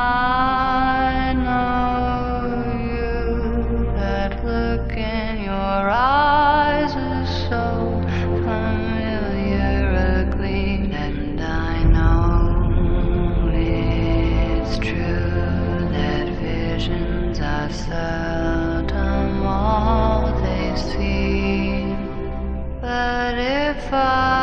I know you. That look in your eyes is so familiar, ugly, and I know it's true that visions are seldom all they seem. But if I